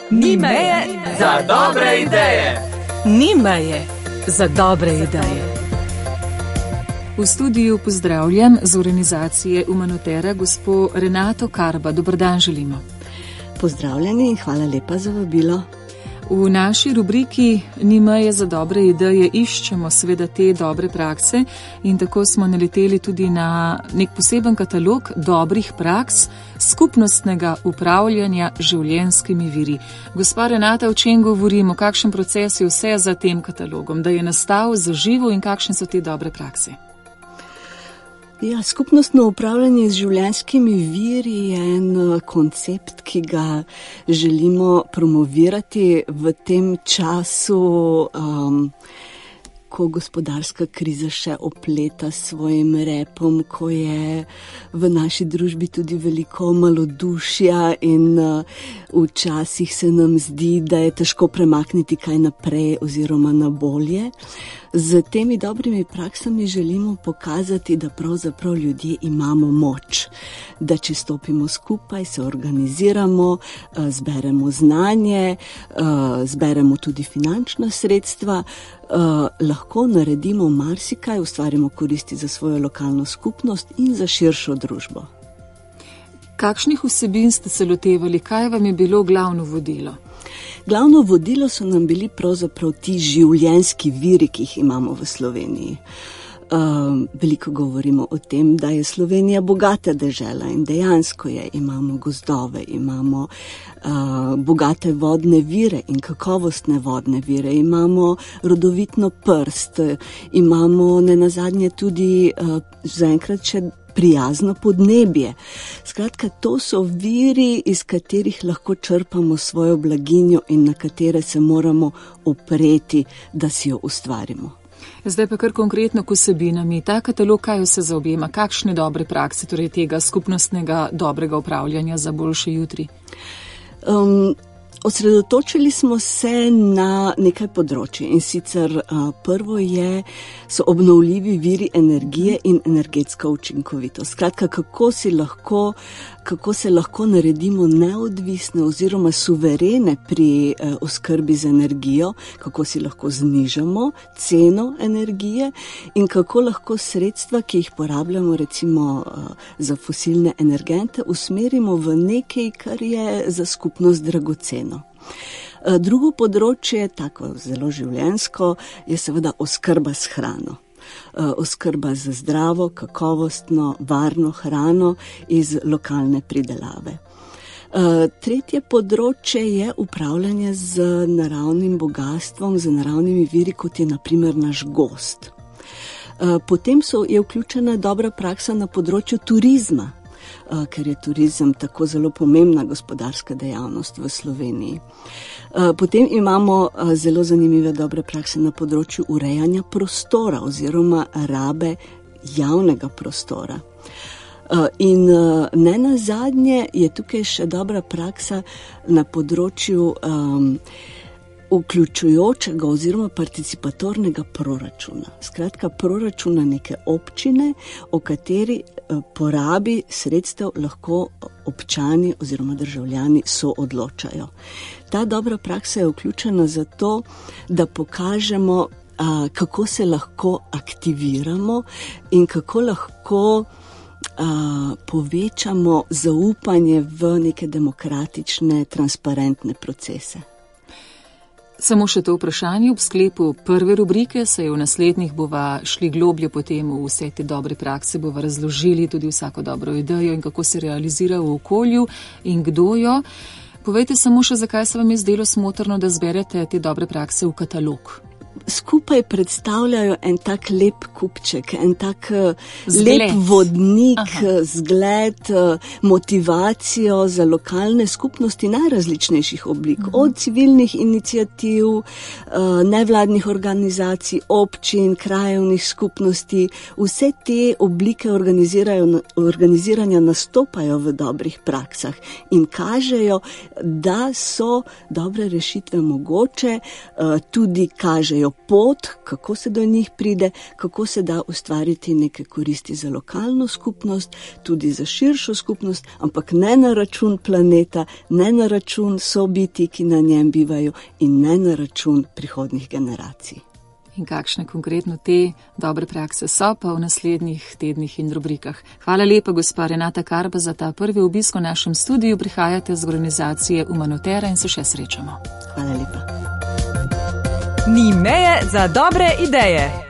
Ni meje za dobre ideje. Ni meje za dobre ideje. V studiu pozdravljam z organizacije Umanotera gospo Renato Karba. Dober dan želimo. Pozdravljeni in hvala lepa za vabilo. V naši rubriki Ni meje za dobre ideje iščemo seveda te dobre prakse in tako smo naleteli tudi na nek poseben katalog dobrih praks skupnostnega upravljanja življenjskimi viri. Gospa Renata, o čem govorimo, kakšen proces je vse za tem katalogom, da je nastal, zaživel in kakšne so te dobre prakse? Ja, skupnostno upravljanje z življenjskimi viri je en koncept, ki ga želimo promovirati v tem času, ko gospodarska kriza še opleta s svojim repom, ko je v naši družbi tudi veliko malodušja in včasih se nam zdi, da je težko premakniti kaj naprej oziroma na bolje. Z temi dobrimi praksami želimo pokazati, da pravzaprav ljudje imamo moč, da če stopimo skupaj, se organiziramo, zberemo znanje, zberemo tudi finančna sredstva, lahko naredimo marsikaj, ustvarimo koristi za svojo lokalno skupnost in za širšo družbo. Kakšnih vsebin ste se lotevali, kaj vam je bilo glavno vodilo? Glavno vodilo so nam bili pravzaprav ti življenjski viri, ki jih imamo v Sloveniji. Veliko govorimo o tem, da je Slovenija bogata dežela in dejansko je. Imamo gozdove, imamo bogate vodne vire in kakovostne vodne vire, imamo rodovitno prst, imamo nenazadnje tudi zaenkrat še prijazno podnebje. Skratka, to so viri, iz katerih lahko črpamo svojo blaginjo in na katere se moramo opreti, da si jo ustvarimo. Zdaj pa kar konkretno k vsebinami. Ta katalog kaj vse zaobjema? Kakšne dobre prakse, torej tega skupnostnega dobrega upravljanja za boljše jutri? Osredotočili smo se na nekaj področij in sicer prvo so obnovljivi viri energije in energetska učinkovitost. Skratka, kako se lahko naredimo neodvisne oziroma suverene pri oskrbi z energijo, kako si lahko znižamo ceno energije in kako lahko sredstva, ki jih porabljamo recimo za fosilne energente, usmerimo v nekaj, kar je za skupnost dragoceno. Drugo področje, tako zelo življenjsko, je seveda oskrba s hrano. Oskrba z zdravo, kakovostno, varno hrano iz lokalne pridelave. Tretje področje je upravljanje z naravnim bogastvom, z naravnimi viri, kot je na primer naš gozd. Potem je vključena dobra praksa na področju turizma, ker je turizem tako zelo pomembna gospodarska dejavnost v Sloveniji. Potem imamo zelo zanimive dobre prakse na področju urejanja prostora oziroma rabe javnega prostora. In nenazadnje je tukaj še dobra praksa na področju vključujočega oziroma participatornega proračuna. Skratka, proračuna neke občine, o kateri porabi sredstev lahko občani oziroma državljani soodločajo. Ta dobra praksa je vključena zato, da pokažemo, kako se lahko aktiviramo in kako lahko povečamo zaupanje v neke demokratične, transparentne procese. Samo še to vprašanje ob sklepu prve rubrike, saj v naslednjih bova šli globlje potem v vse te dobre prakse, bova razložili tudi vsako dobro idejo in kako se realizira v okolju in kdo jo. Povejte samo še, zakaj se vam je zdelo smotrno, da zberete te dobre prakse v katalog. Skupaj predstavljajo en tak lep kupček, en tak lep vodnik, zgled, motivacijo za lokalne skupnosti najrazličnejših oblik, od civilnih iniciativ, nevladnih organizacij, občin, krajevnih skupnosti. Vse te oblike organiziranja nastopajo v dobrih praksah in kažejo, da so dobre rešitve mogoče, tudi kažejo pot, kako se do njih pride, kako se da ustvariti neke koristi za lokalno skupnost, tudi za širšo skupnost, ampak ne na račun planeta, ne na račun sobitij, ki na njem bivajo in ne na račun prihodnjih generacij. In kakšne konkretno te dobre prakse so pa v naslednjih tednih in rubrikah. Hvala lepa, gospa Renata Karba, za ta prvi obisk v našem studiu. Prihajate z organizacije Umanotera in se še srečamo. Hvala lepa. Ni meje za dobre ideje.